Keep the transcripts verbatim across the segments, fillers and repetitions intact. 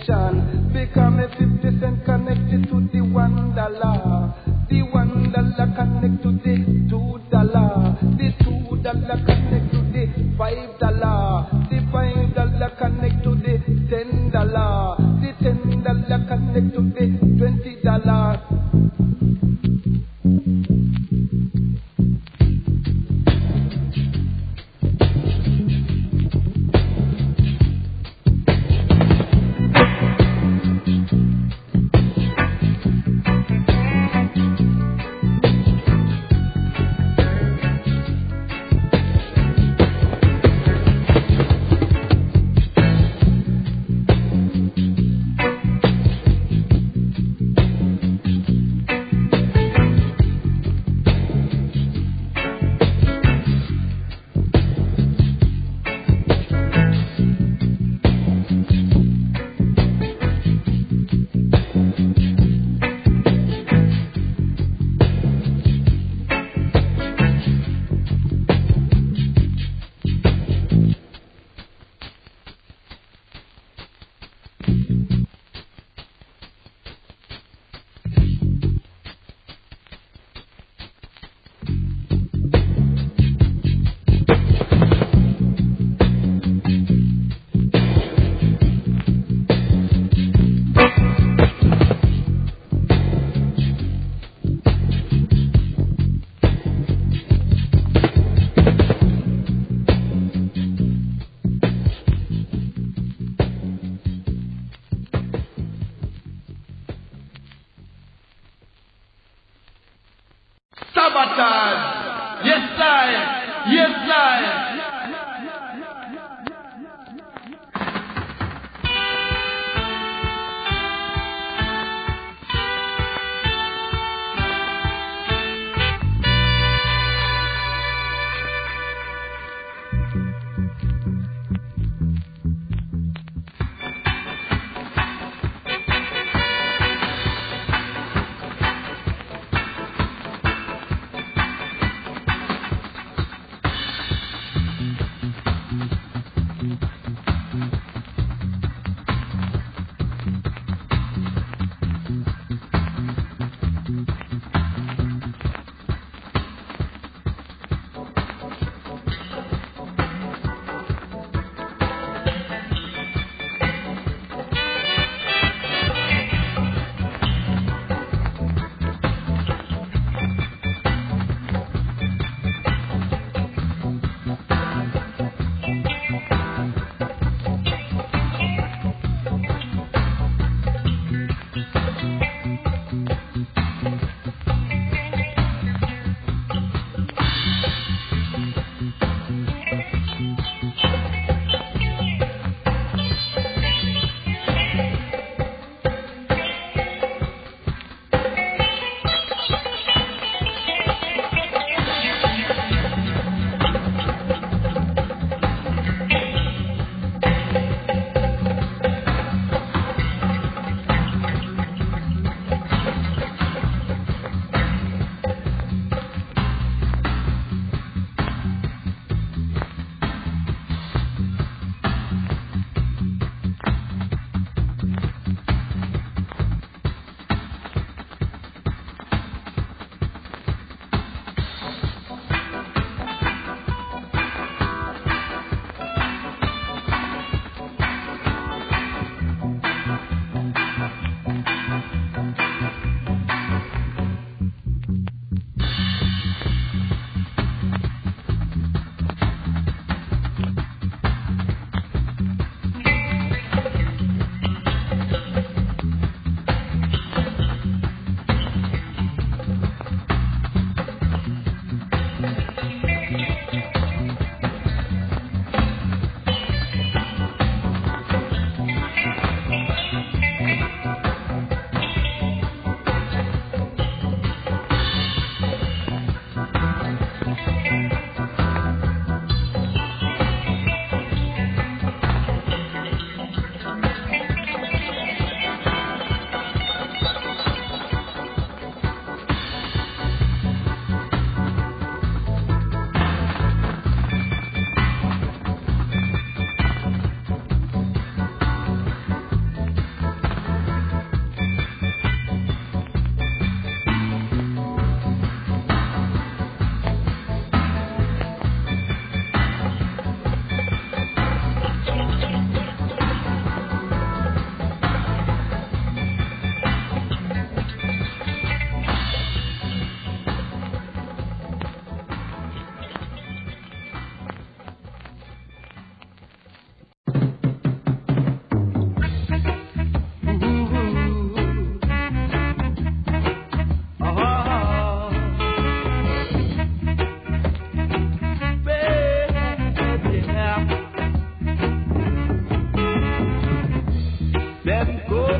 connection. Because me fifty cent connected to the one dollar. The one dollar connect to the two dollar. The two dollar connect to the five dollar. The five dollar connect to the ten dollar. The ten dollar connect to the twenty dollar.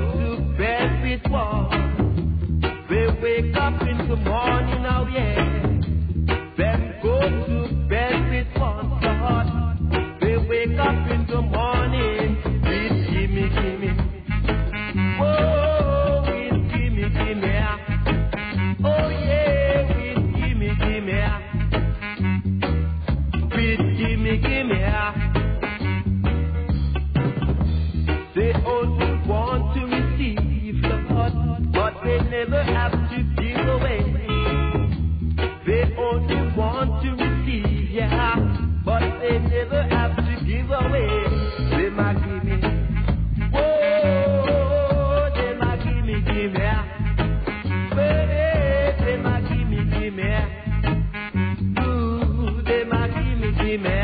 to bed with one. They wake up in the morning, oh yeah. Them go to bed with one, Lord. They wake up in the morning with gimme, gimme. Oh, with gimme, gimme. Oh yeah, with gimme, gimme. With gimme, gimme. They only want to receive, Lord, but they never have to give away. They only want to receive, yeah, but they never have to give away. They might give me, whoa, they might give me, give me, hey, they might give me, give me, ooh, they might give me, give me.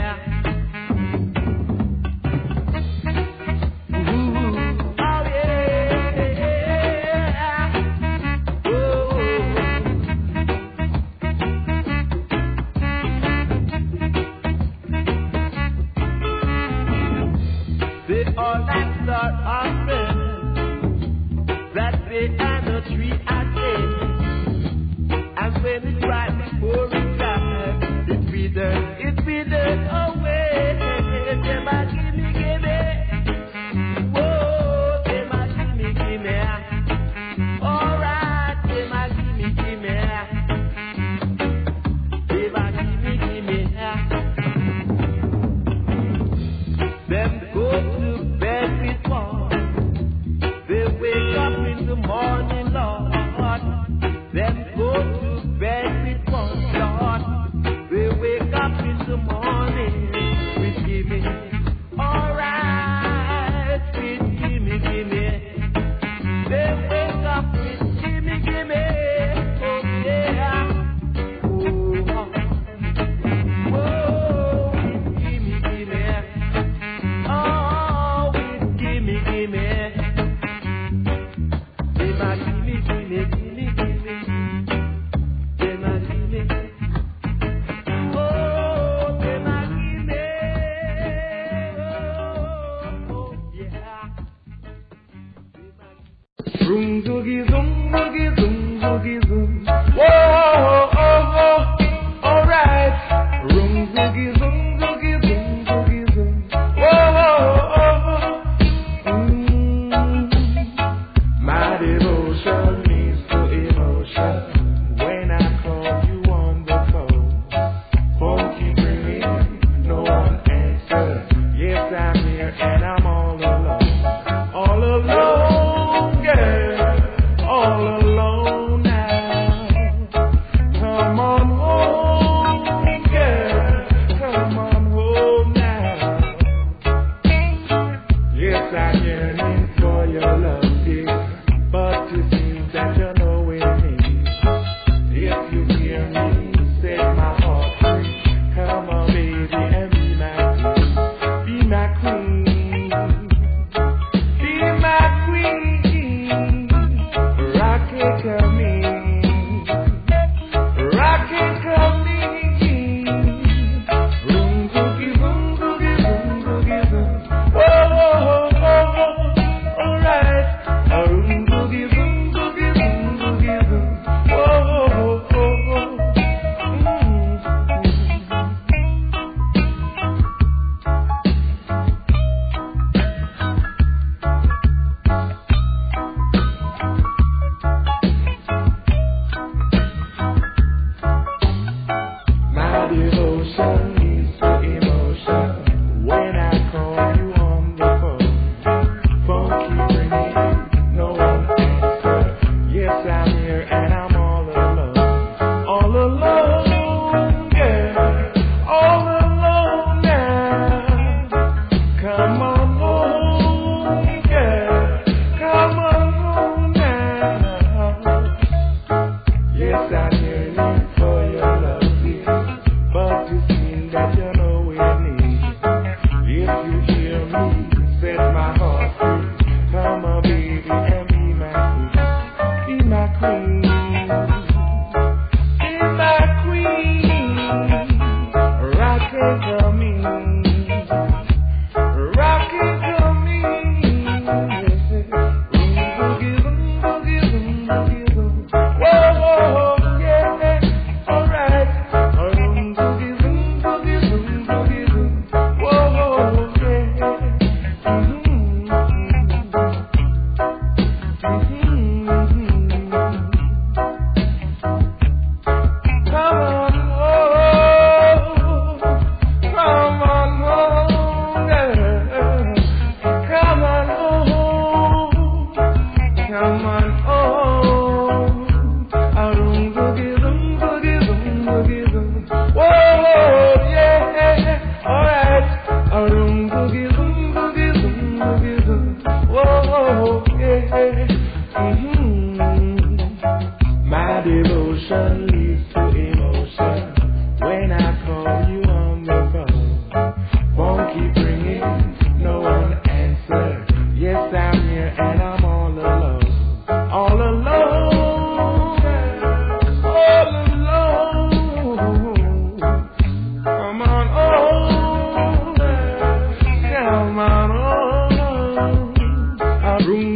All alone, girl, all alone now.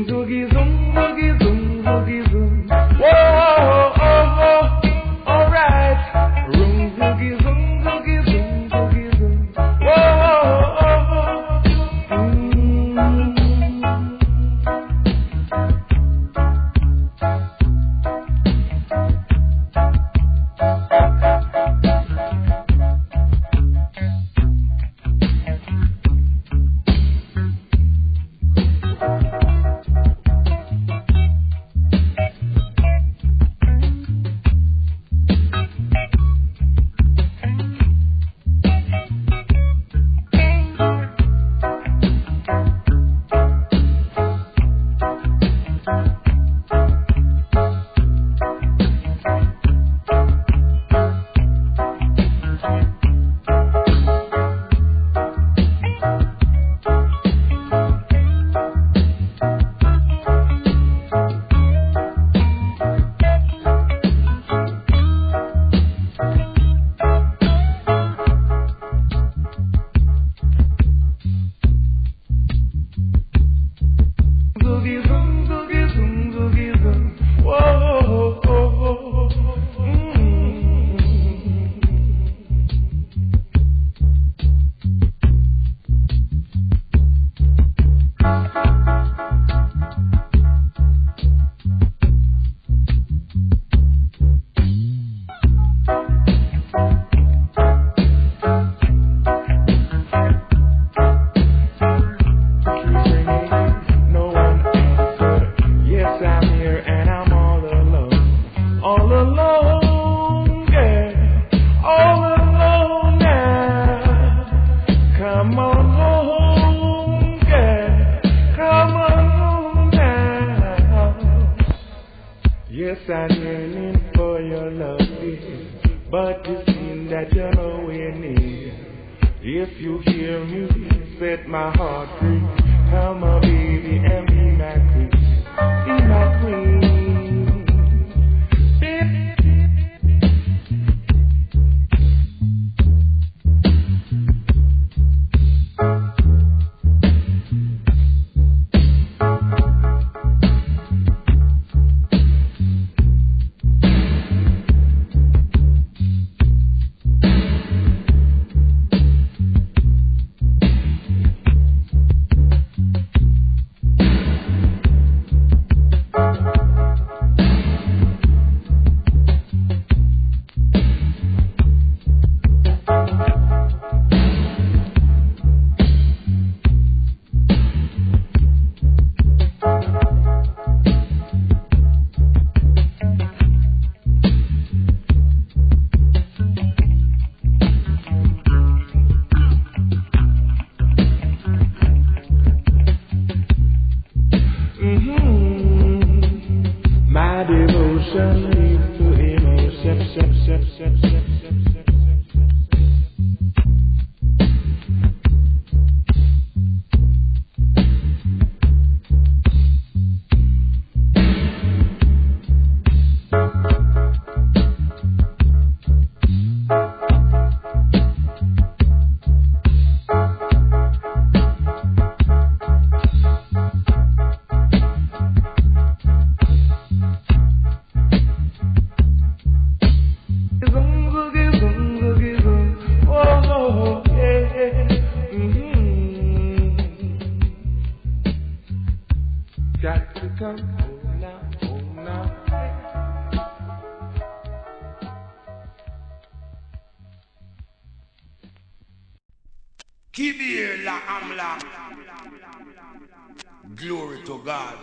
zoogie zoom, zoogie zoom, zoogie zoom. Whoa, oh, oh, all right. Room zoogie zoom, zoogie zoom, zoogie zoom. Whoa, oh, oh, Kibir la amla. Glory to God.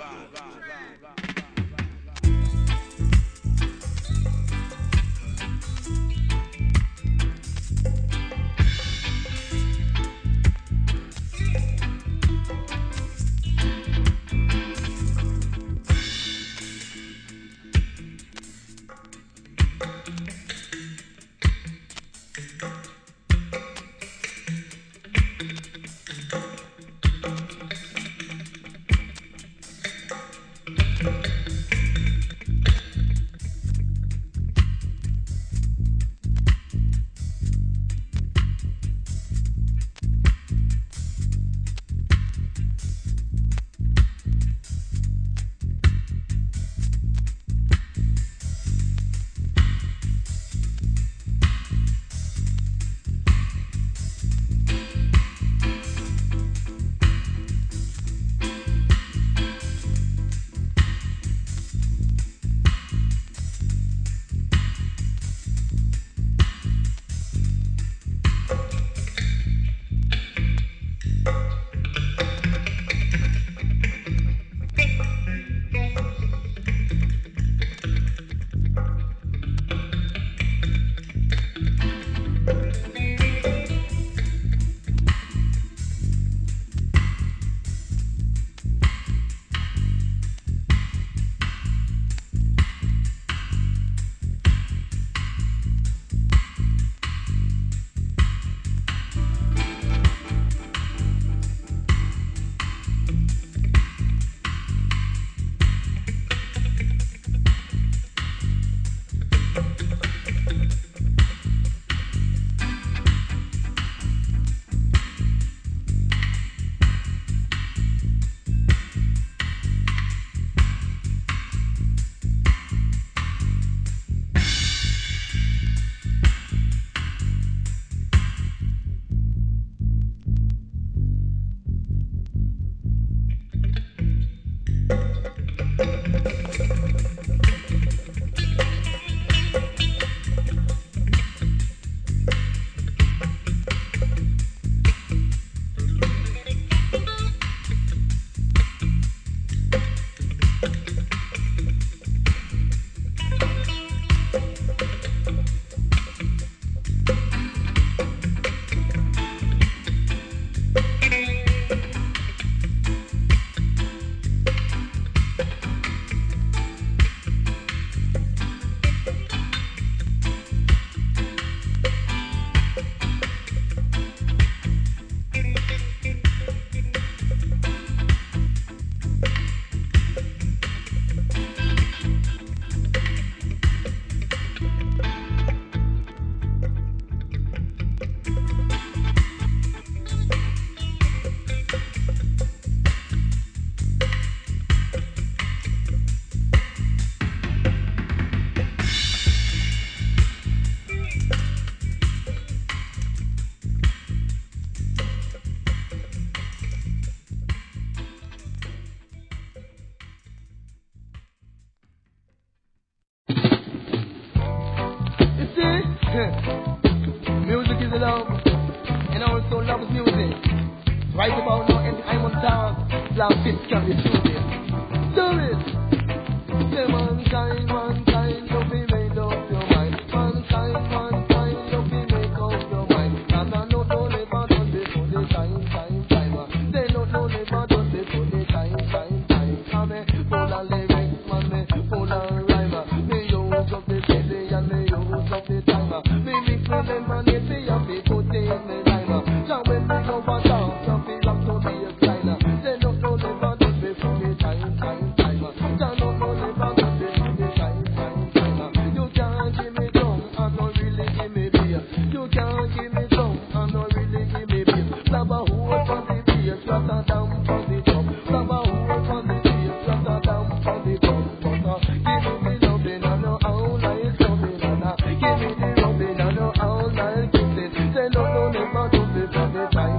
Music is love, and also love is music. Right about now, and I'm on top. Love fits can be choosing. Do it. Say mankind, mankind, you be made up your mind. Mankind, mankind, you be make up your mind. And I know no never done before the time, time, time. They don't know never done before the time, time, time. Come here, full of lyrics, man, me full of rhyme. Me use up the city and me use up the time. Me mix with them and they say I be put in the rhyme. So when we go back down, you feel up to be a kleiner. They don't know never done before the time, time, time. They don't know never done before the time, time, time. You can't give me some and not really give me beer. You can't give me some and not really give me beer. Grab a hold from the beer, shut her down from the top. Grab a hold from the beer, shut her down from the top. But uh, give me the loving and no all night loving and uh, give me the loving and no all night kissing. Say no, no, never do before the time.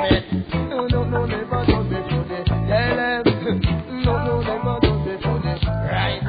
No, no, no, never do before the yeah, no, no, never do before the right.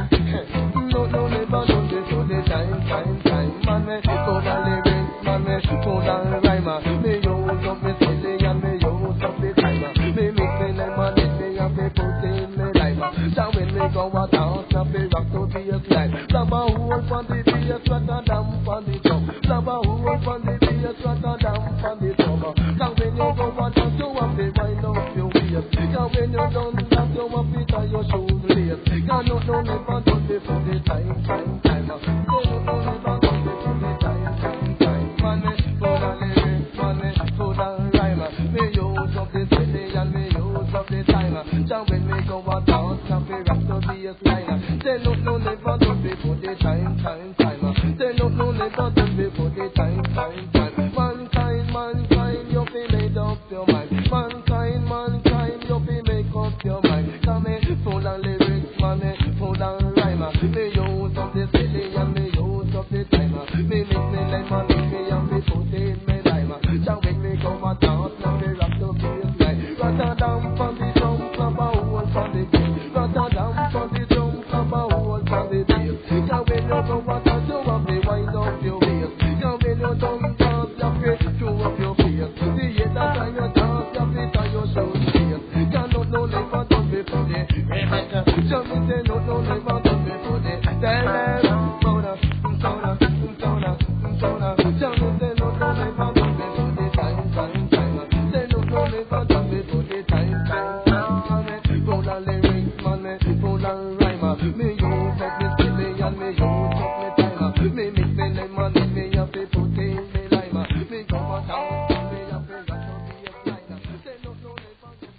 No, no, never do before the time, time, time. Man, me full of lyrics, man, me full of rhyme. Me use up me silly and me use up the time. Me mix me lemonade, me and me put in me lime. So when me go a dance, now me rock to the slide. Grab a hold from the bass, shut her down from the top. Grab a hold from the bass, shut her down from the top. Cause when you go a dance, you have to wind up your waist. Cause when you done that, you have to tie your shoes late. Cause no, no, never done before the time, time, time. No, no, never done before the time, time, time. Man, me full of lyrics, man, me full of rhyme. Me use up the city and me use up the time. So when me go a dance, now me rock to the line. Say no, no, never done before the time, time, time. Say no, no, never done before the time, time, time. Mankind, mankind, you be made up your mind. Mankind, mankind, you be make up your mind. Come me full of lyrics, man, me full of rhyme. Me use up the city and me use up the time. Me mix me lemonade, me and me put in me lime. So when me go a dance, now me rock to the line. Rotterdam from the drum, clap a hole from the bass. Rotterdam from the drum, clap a hole from the bass. So when you go a dance, you have to wind up your waist. So when you done dance, you have to show up your face. The other time you dance, you have to tie your shoes straight. You don't know never done before the remix. So me say no, no, never done before the dance. Soda, soda, soda, soda. So me say no, no, never done before the time, time, time. Say no, no, never done before the time, time, time. Full of lyrics, man, me full of rhyme. Me use up me silly and me use up me time. Me mix me lemonade, me have to put in me lime. Me go a dance, me have to rock to the line. Say no, no, never done.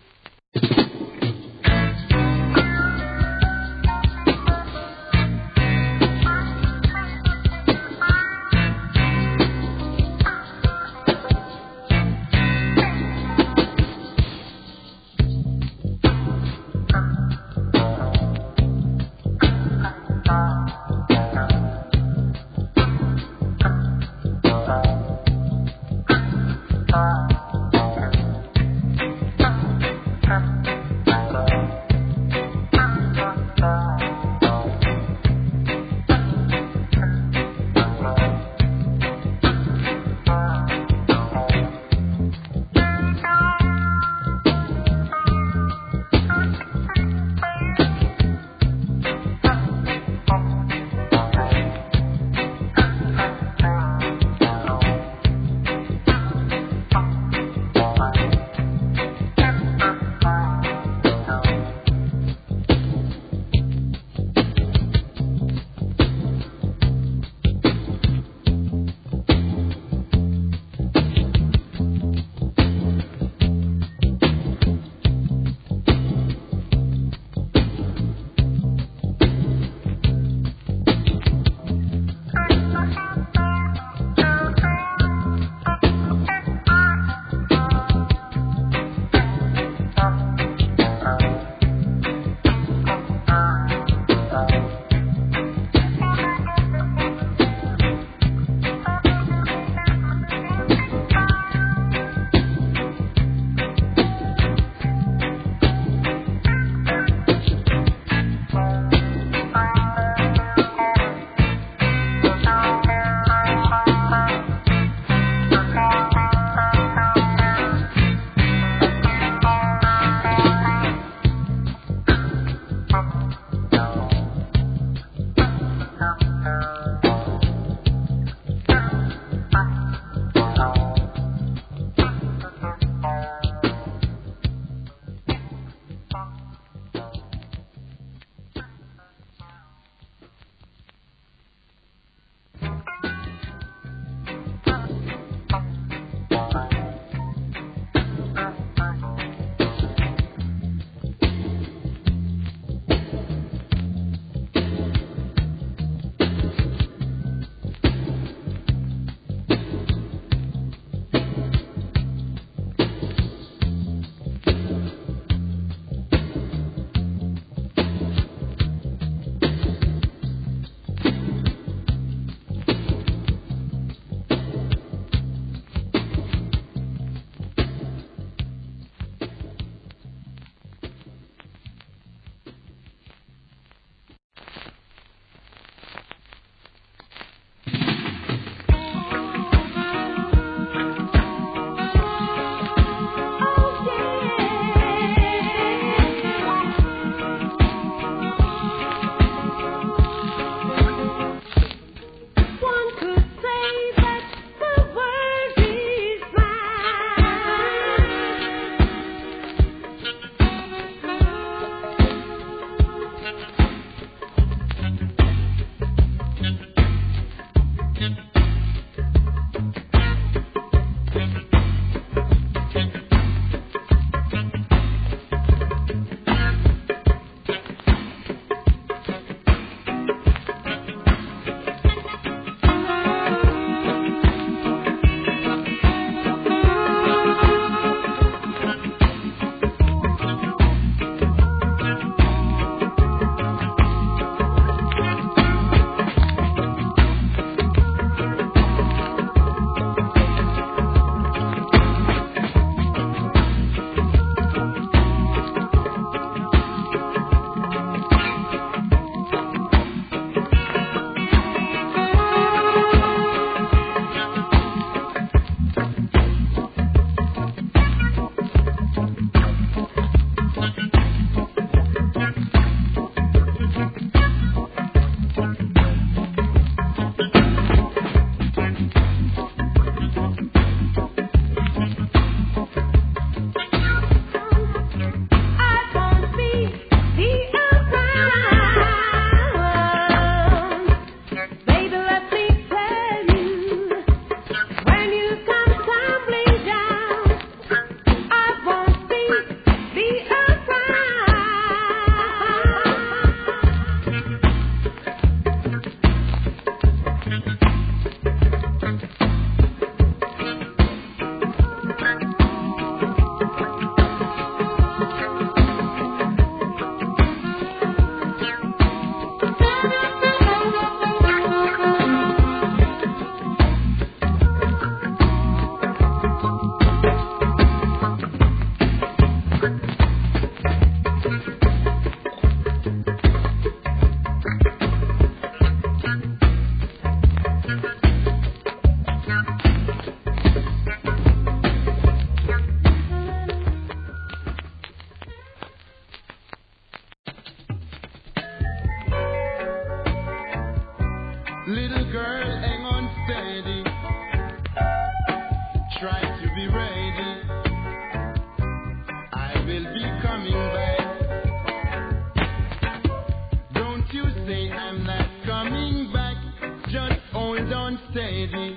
on steady.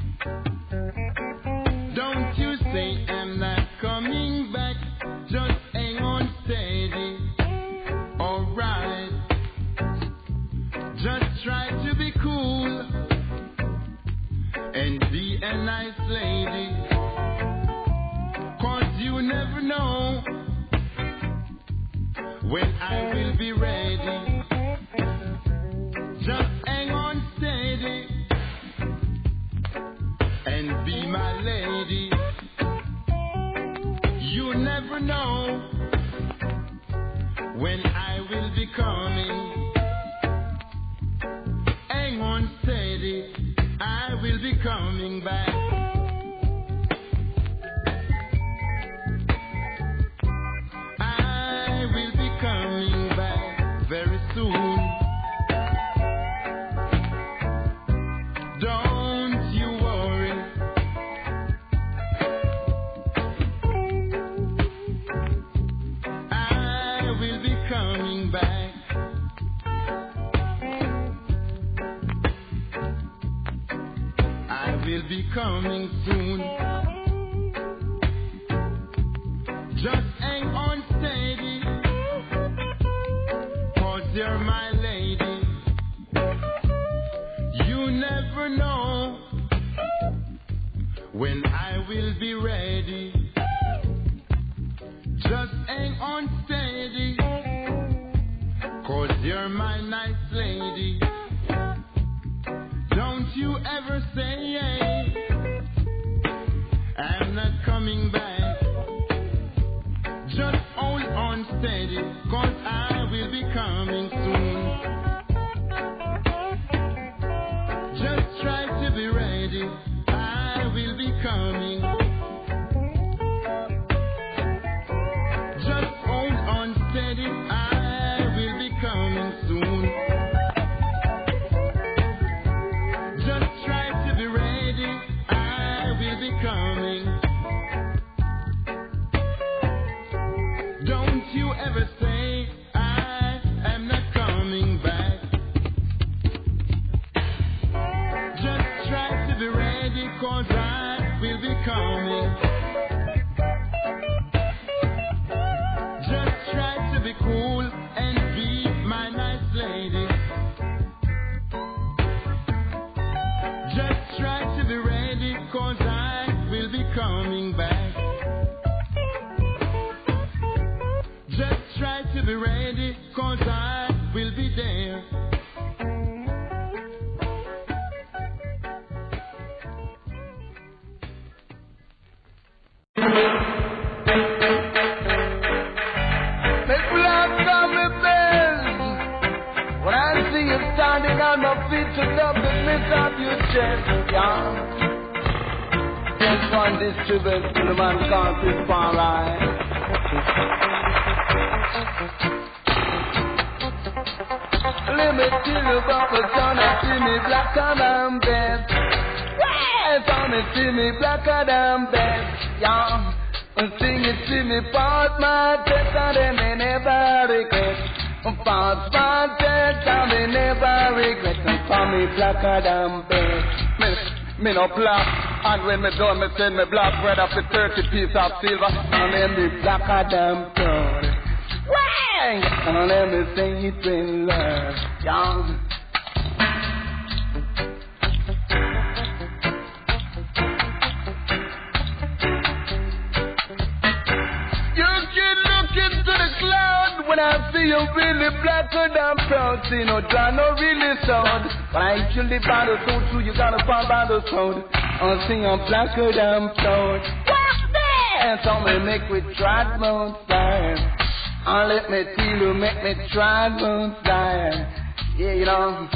Don't you say I'm not coming back. Just hang on steady. Alright. Just try to be cool and be a nice lady. Cause you never know when I will be ready. Just hang on steady and be my lady. You never know when I will be coming. Hang on steady, I will be coming back. I will be coming back very soon. Don't you worry. I will be coming back. I will be coming soon. Just hang on steady, cause you're my lady. You never know when I will be ready. Just hang on steady, cause you're my nice lady. Don't you ever say I'm not coming back. Just hold on steady, cause I will be coming soon. Just try to be ready, I will be coming. Just hold on steady, I will be coming soon. Just try to be ready, I will be coming. Don't you ever say I am not coming back. Just try to be ready, cause I will be coming. Just try to be cool and be my nice lady. Just try to be ready, cause I will be coming back. Just try to be ready, cause I will be there. People have come with bells. When I see you standing on my feet to love the lift of your chest, yeah. This one distributes to the man called Chris Farline. Let me tell you about the sun, I see me blacker than best. Yes, I me see me blacker than best, yeah. And sing it, see me pass my test, and then me never regret. Pass my test, and me never regret. And for me blacker than best. Me, me no black, and when me done, me send me black bread after thirty piece of silver, and then me blacker than gold. Wang! And let me sing it in love, young. When I see you really blacker than proud, see no draw, no really sound. But I actually by the soul too, you gotta fall by the sound. I'll sing I'm blacker than proud. What's that? So me make me try moon style. And let me tell you, make me try moon style. Yeah, you know.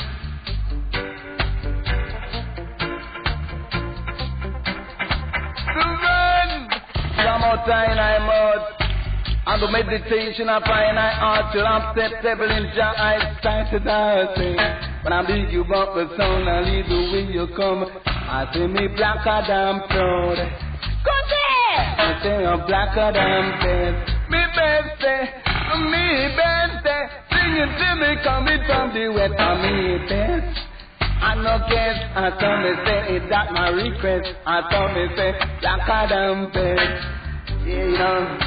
The run! Some more time I'm out. And the meditation I find I ought to acceptable in your eyes, start to dancing. When I big you up the sound, I lead the way you come. I see me blacker than proud. Come there! I say I'm blacker than best. Me best, me best. Singing to me coming from the west. I'm me best. I no guess, I saw me say it that my request. I saw me say black Adam bed. Yeah, you know.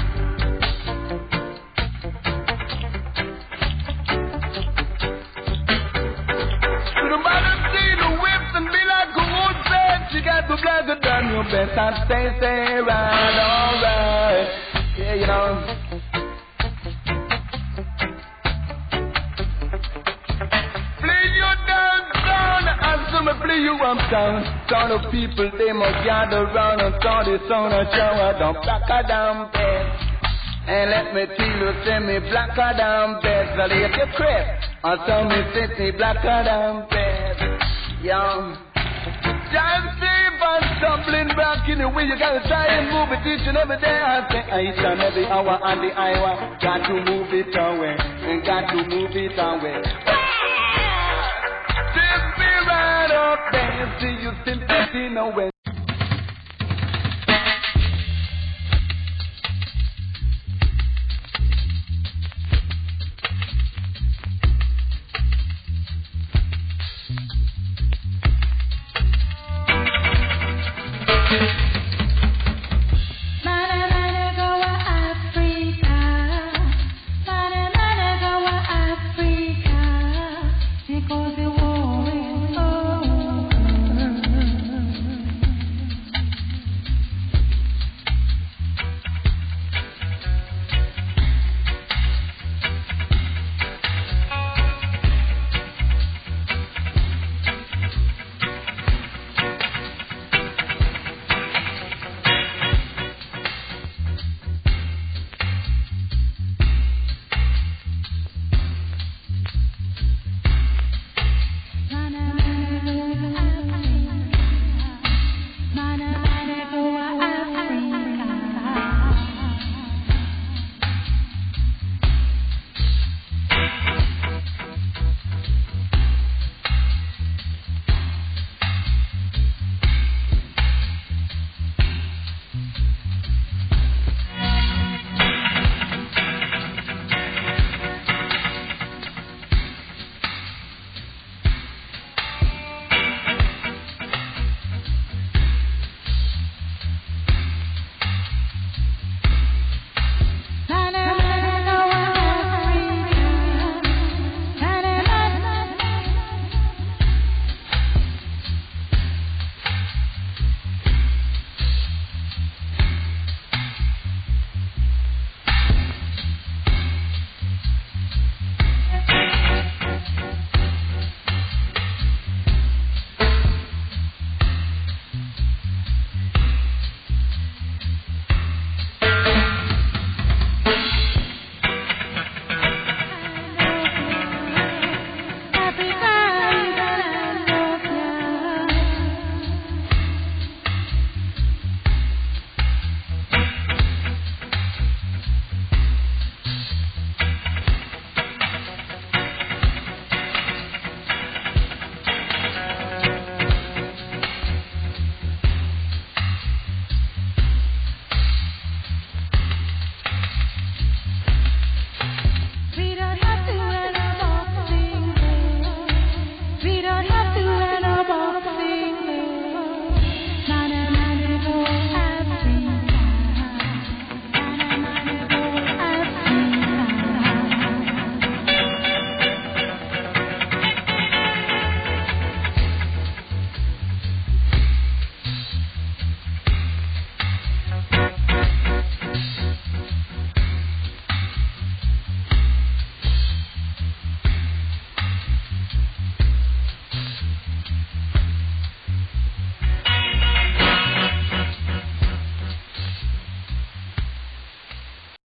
To the bottom, see the whips and be like a wood bed. She got to black it down. You better stay, stay right, alright. Yeah, you know. Me play you uptown. Sound of people, they must gather round and saw the sound of shower down blacker down bed. And let me tell you, say me blacker down bed. So leave your crib, and tell me sit me blacker down bed. Young. Just safe and stumbling back in the way. You gotta try and move it each and every day. I say each and every hour on the hour. Got to move it away, and got to move it away. Right up there, see you still sitting away.